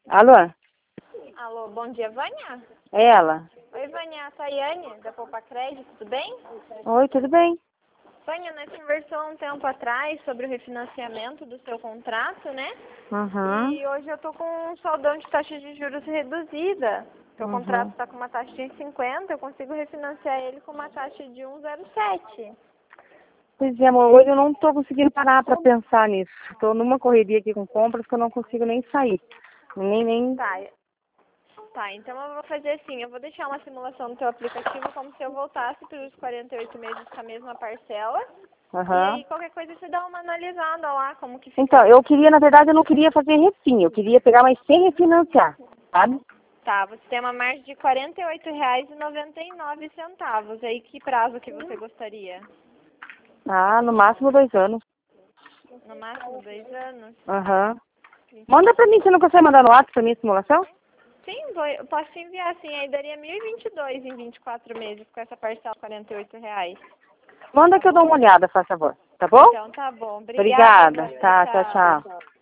Alô? Alô, bom dia, Vânia? É ela? Oi, Vânia, a Tayane, da Poupa Crédito, tudo bem? Oi, tudo bem? Vânia, nós conversamos um tempo atrás sobre o refinanciamento do seu contrato, né? Uhum. E hoje eu tô com um saldão de taxa de juros reduzida. Seu contrato está com uma taxa de 1,50, eu consigo refinanciar ele com uma taxa de 1,07. Pois é, amor, hoje eu não tô conseguindo parar pra pensar nisso. Tô numa correria aqui com compras que eu não consigo nem sair. Nem... Tá, então eu vou fazer assim, eu vou deixar uma simulação no teu aplicativo como se eu voltasse para os 48 meses com a mesma parcela. E aí qualquer coisa você dá uma analisada lá, como que fica. Então, eu queria, na verdade, eu não queria fazer refim, eu queria pegar, mas sem refinanciar, sabe? Tá, você tem uma margem de R$ 48,99. Aí que prazo que você gostaria? Ah, no máximo 2 anos. No máximo 2 anos? Manda pra mim, você não consegue mandar no WhatsApp pra mim a simulação? Sim, eu posso te enviar sim, aí daria 1.022 em 24 meses com essa parcela de R$ 48. Manda que eu dou uma olhada, faz favor. Tá bom? Então tá bom, obrigada. Obrigada. Tá, tchau, tchau.